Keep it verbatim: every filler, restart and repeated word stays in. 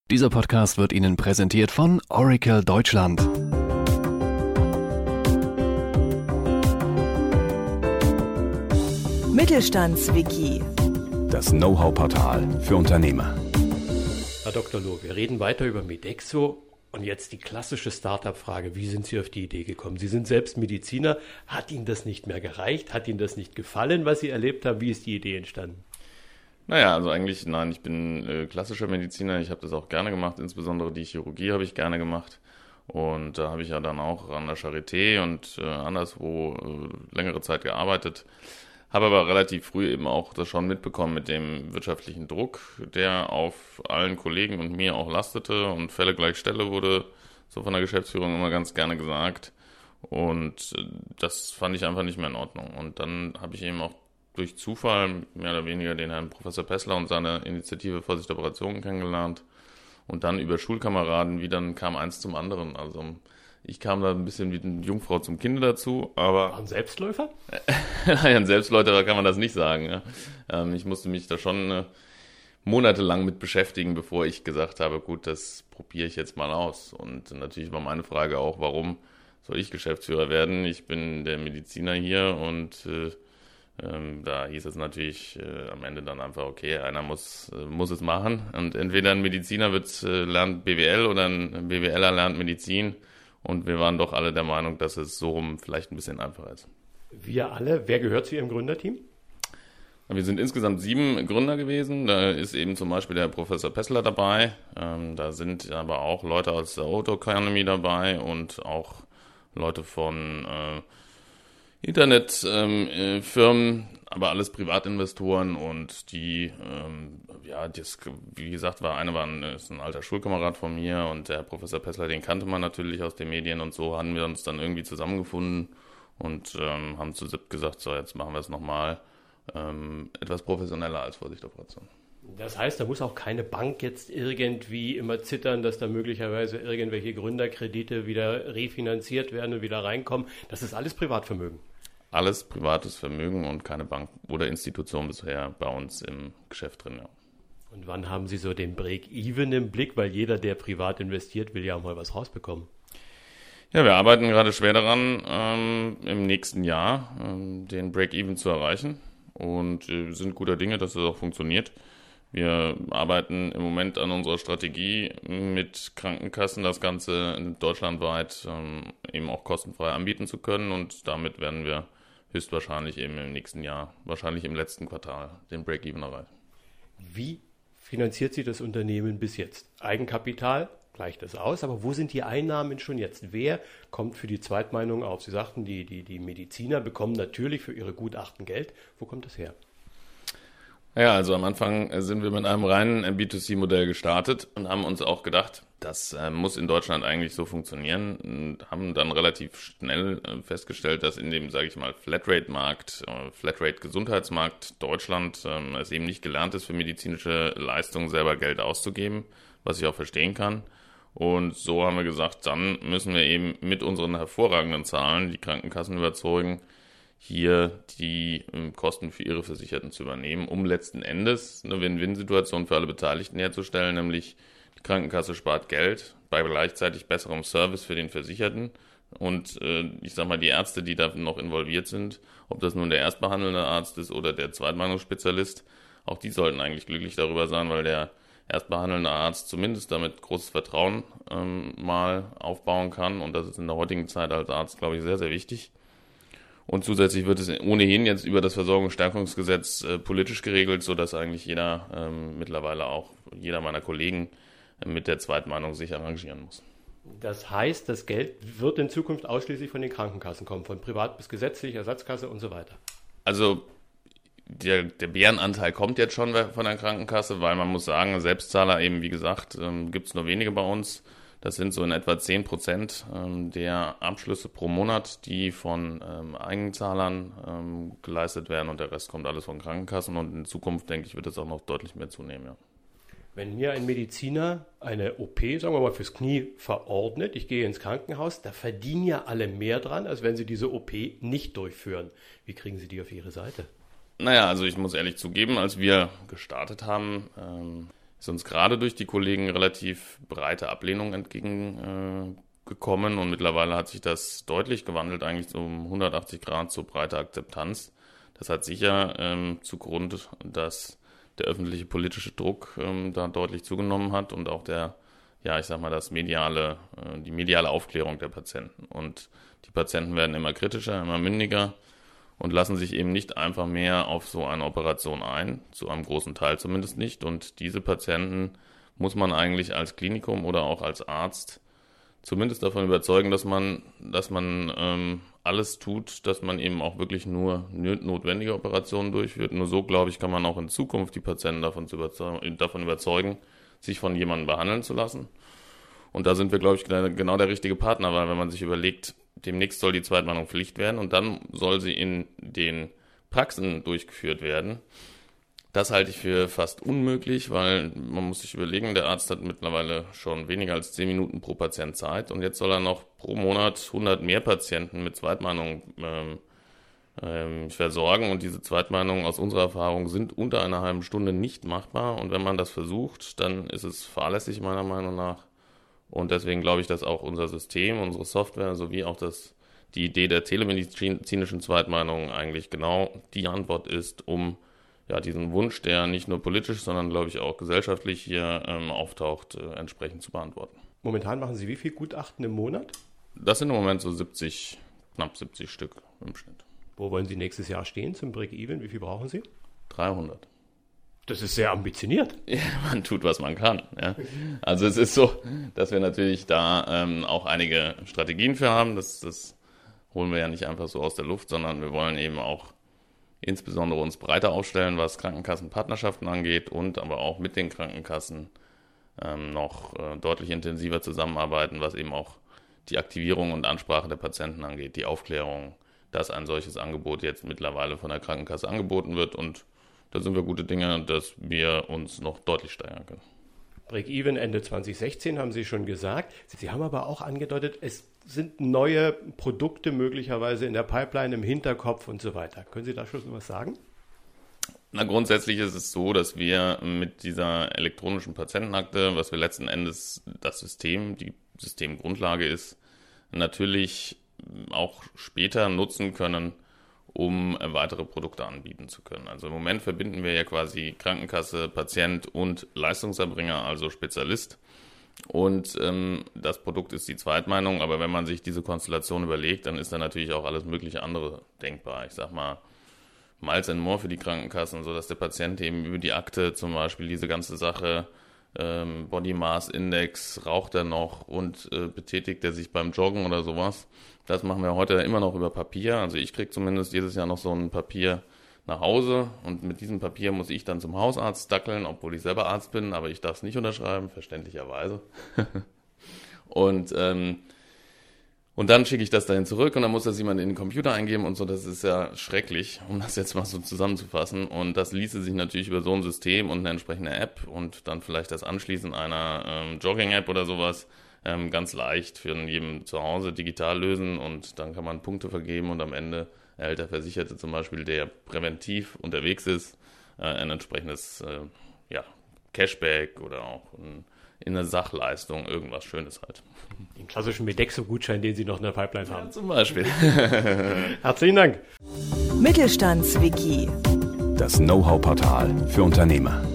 Dieser Podcast wird Ihnen präsentiert von Oracle Deutschland. Mittelstandswiki. Das Know-how-Portal für Unternehmer. Herr Doktor Loh, wir reden weiter über Medexo und jetzt die klassische Start-up-Frage. Wie sind Sie auf die Idee gekommen? Sie sind selbst Mediziner. Hat Ihnen das nicht mehr gereicht? Hat Ihnen das nicht gefallen, was Sie erlebt haben? Wie ist die Idee entstanden? Naja, also eigentlich, nein, ich bin äh, klassischer Mediziner. Ich habe das auch gerne gemacht, insbesondere die Chirurgie habe ich gerne gemacht. Und da habe ich ja dann auch an der Charité und äh, anderswo äh, längere Zeit gearbeitet. Habe aber relativ früh eben auch das schon mitbekommen mit dem wirtschaftlichen Druck, der auf allen Kollegen und mir auch lastete. Und Fälle gleich Stelle wurde so von der Geschäftsführung immer ganz gerne gesagt. Und äh, das fand ich einfach nicht mehr in Ordnung. Und dann habe ich eben auch durch Zufall mehr oder weniger den Herrn Professor Pessler und seine Initiative Vorsicht der Operationen kennengelernt und dann über Schulkameraden, wie dann kam eins zum anderen. Also ich kam da ein bisschen wie eine Jungfrau zum Kinde dazu, aber... Ein Selbstläufer? Nein, ein Selbstläufer kann man das nicht sagen. Ja. Ähm, ich musste mich da schon äh, monatelang mit beschäftigen, bevor ich gesagt habe, gut, das probiere ich jetzt mal aus. Und natürlich war meine Frage auch, warum soll ich Geschäftsführer werden? Ich bin der Mediziner hier und... Äh, Ähm, da hieß es natürlich äh, am Ende dann einfach, okay, einer muss äh, muss es machen. Und entweder ein Mediziner wird, äh, lernt B W L oder ein BWLer lernt Medizin. Und wir waren doch alle der Meinung, dass es so rum vielleicht ein bisschen einfacher ist. Wir alle. Wer gehört zu Ihrem Gründerteam? Wir sind insgesamt sieben Gründer gewesen. Da ist eben zum Beispiel der Professor Pessler dabei. Ähm, da sind aber auch Leute aus der Auto Economy dabei und auch Leute von... Äh, Internetfirmen, ähm, äh, aber alles Privatinvestoren und die, ähm, ja, das, wie gesagt, war eine war ein, ist ein alter Schulkamerad von mir und der Professor Pessler, den kannte man natürlich aus den Medien und so haben wir uns dann irgendwie zusammengefunden und ähm, haben zu siebt gesagt, so jetzt machen wir es nochmal ähm, etwas professioneller als Vorsicht der Operation. Das heißt, da muss auch keine Bank jetzt irgendwie immer zittern, dass da möglicherweise irgendwelche Gründerkredite wieder refinanziert werden und wieder reinkommen. Das ist alles Privatvermögen. Alles privates Vermögen und keine Bank oder Institution bisher bei uns im Geschäft drin, ja. Und wann haben Sie so den Break-Even im Blick? Weil jeder, der privat investiert, will ja auch mal was rausbekommen. Ja, wir arbeiten gerade schwer daran, ähm, im nächsten Jahr ähm, den Break-Even zu erreichen und äh, sind guter Dinge, dass das auch funktioniert. Wir arbeiten im Moment an unserer Strategie mit Krankenkassen, das Ganze deutschlandweit ähm, eben auch kostenfrei anbieten zu können und damit werden wir höchstwahrscheinlich eben im nächsten Jahr, wahrscheinlich im letzten Quartal, den Break-Even erreichen. Wie finanziert sich das Unternehmen bis jetzt? Eigenkapital, gleicht das aus, aber wo sind die Einnahmen schon jetzt? Wer kommt für die Zweitmeinung auf? Sie sagten, die, die, die Mediziner bekommen natürlich für ihre Gutachten Geld. Wo kommt das her? Ja, also am Anfang sind wir mit einem reinen B zwei C-Modell gestartet und haben uns auch gedacht, das äh, muss in Deutschland eigentlich so funktionieren und haben dann relativ schnell äh, festgestellt, dass in dem, sage ich mal, Flatrate-Markt, äh, Flatrate-Gesundheitsmarkt Deutschland äh, es eben nicht gelernt ist, für medizinische Leistungen selber Geld auszugeben, was ich auch verstehen kann. Und so haben wir gesagt, dann müssen wir eben mit unseren hervorragenden Zahlen die Krankenkassen überzeugen, hier die ähm, Kosten für ihre Versicherten zu übernehmen, um letzten Endes eine Win-Win-Situation für alle Beteiligten herzustellen, nämlich die Krankenkasse spart Geld bei gleichzeitig besserem Service für den Versicherten und äh, ich sag mal, die Ärzte, die da noch involviert sind, ob das nun der erstbehandelnde Arzt ist oder der Zweitmeinungsspezialist, auch die sollten eigentlich glücklich darüber sein, weil der erstbehandelnde Arzt zumindest damit großes Vertrauen ähm, mal aufbauen kann und das ist in der heutigen Zeit als Arzt, glaube ich, sehr, sehr wichtig. Und zusätzlich wird es ohnehin jetzt über das Versorgungsstärkungsgesetz äh, politisch geregelt, sodass eigentlich jeder, ähm, mittlerweile auch jeder meiner Kollegen äh, mit der Zweitmeinung sich arrangieren muss. Das heißt, das Geld wird in Zukunft ausschließlich von den Krankenkassen kommen, von privat bis gesetzlich, Ersatzkasse und so weiter. Also der, der Bärenanteil kommt jetzt schon von der Krankenkasse, weil man muss sagen, Selbstzahler eben, wie gesagt, ähm, gibt es nur wenige bei uns. Das sind so in etwa zehn Prozent ähm, der Abschlüsse pro Monat, die von ähm, Eigenzahlern ähm, geleistet werden und der Rest kommt alles von Krankenkassen und in Zukunft, denke ich, wird es auch noch deutlich mehr zunehmen. Ja. Wenn mir ein Mediziner eine O P, sagen wir mal, fürs Knie verordnet, ich gehe ins Krankenhaus, da verdienen ja alle mehr dran, als wenn sie diese O P nicht durchführen. Wie kriegen Sie die auf Ihre Seite? Naja, also ich muss ehrlich zugeben, als wir gestartet haben, ähm, ist uns gerade durch die Kollegen relativ breite Ablehnung entgegengekommen äh, und mittlerweile hat sich das deutlich gewandelt, eigentlich um hundertachtzig Grad zur breite Akzeptanz. Das hat sicher ähm, zugrunde, dass der öffentliche politische Druck ähm, da deutlich zugenommen hat und auch der, ja, ich sag mal, das mediale, äh, die mediale Aufklärung der Patienten. Und die Patienten werden immer kritischer, immer mündiger und lassen sich eben nicht einfach mehr auf so eine Operation ein, zu einem großen Teil zumindest nicht. Und diese Patienten muss man eigentlich als Klinikum oder auch als Arzt zumindest davon überzeugen, dass man, dass man ähm, alles tut, dass man eben auch wirklich nur notwendige Operationen durchführt. Nur so, glaube ich, kann man auch in Zukunft die Patienten davon, zu überzeugen, davon überzeugen, sich von jemandem behandeln zu lassen. Und da sind wir, glaube ich, genau der richtige Partner, weil wenn man sich überlegt, demnächst soll die Zweitmeinung Pflicht werden und dann soll sie in den Praxen durchgeführt werden. Das halte ich für fast unmöglich, weil man muss sich überlegen, der Arzt hat mittlerweile schon weniger als zehn Minuten pro Patient Zeit und jetzt soll er noch pro Monat hundert mehr Patienten mit Zweitmeinung ähm, ähm, versorgen und diese Zweitmeinungen aus unserer Erfahrung sind unter einer halben Stunde nicht machbar und wenn man das versucht, dann ist es fahrlässig meiner Meinung nach und deswegen glaube ich, dass auch unser System, unsere Software sowie auch das, die Idee der telemedizinischen Zweitmeinung eigentlich genau die Antwort ist, um ja, diesen Wunsch, der nicht nur politisch, sondern, glaube ich, auch gesellschaftlich hier ähm, auftaucht, äh, entsprechend zu beantworten. Momentan machen Sie wie viel Gutachten im Monat? Das sind im Moment so siebzig, knapp siebzig Stück im Schnitt. Wo wollen Sie nächstes Jahr stehen zum Break-Even? Wie viel brauchen Sie? dreihundert. Das ist sehr ambitioniert. Ja, man tut, was man kann. Ja. Also es ist so, dass wir natürlich da ähm, auch einige Strategien für haben. Das, das holen wir ja nicht einfach so aus der Luft, sondern wir wollen eben auch insbesondere uns breiter aufstellen, was Krankenkassenpartnerschaften angeht und aber auch mit den Krankenkassen ähm, noch äh, deutlich intensiver zusammenarbeiten, was eben auch die Aktivierung und Ansprache der Patienten angeht, die Aufklärung, dass ein solches Angebot jetzt mittlerweile von der Krankenkasse angeboten wird und da sind wir gute Dinge, dass wir uns noch deutlich steigern können. Break-Even Ende zwanzig sechzehn haben Sie schon gesagt. Sie haben aber auch angedeutet, es sind neue Produkte möglicherweise in der Pipeline, im Hinterkopf und so weiter. Können Sie da schon was sagen? Na, grundsätzlich ist es so, dass wir mit dieser elektronischen Patientenakte, was wir letzten Endes das System, die Systemgrundlage ist, natürlich auch später nutzen können, um weitere Produkte anbieten zu können. Also im Moment verbinden wir ja quasi Krankenkasse, Patient und Leistungserbringer, also Spezialist. Und ähm, das Produkt ist die Zweitmeinung, aber wenn man sich diese Konstellation überlegt, dann ist da natürlich auch alles mögliche andere denkbar. Ich sag mal, Miles and More für die Krankenkassen, sodass der Patient eben über die Akte zum Beispiel diese ganze Sache, ähm, Body Mass Index, raucht er noch und äh, betätigt er sich beim Joggen oder sowas. Das machen wir heute immer noch über Papier. Also ich kriege zumindest jedes Jahr noch so ein Papier nach Hause und mit diesem Papier muss ich dann zum Hausarzt dackeln, obwohl ich selber Arzt bin, aber ich darf es nicht unterschreiben, verständlicherweise. und ähm, und dann schicke ich das dahin zurück und dann muss das jemand in den Computer eingeben und so. Das ist ja schrecklich, um das jetzt mal so zusammenzufassen. Und das ließe sich natürlich über so ein System und eine entsprechende App und dann vielleicht das Anschließen einer ähm, Jogging-App oder sowas ähm, ganz leicht für jedem zu Hause digital lösen und dann kann man Punkte vergeben und am Ende erhält der Versicherte zum Beispiel, der präventiv unterwegs ist, äh, ein entsprechendes äh, ja, Cashback oder auch ein, in eine Sachleistung, irgendwas Schönes halt. Den klassischen Medexo-Gutschein, den Sie noch in der Pipeline haben. Ja, zum Beispiel. Herzlichen Dank. Mittelstandswiki. Das Know-how-Portal für Unternehmer.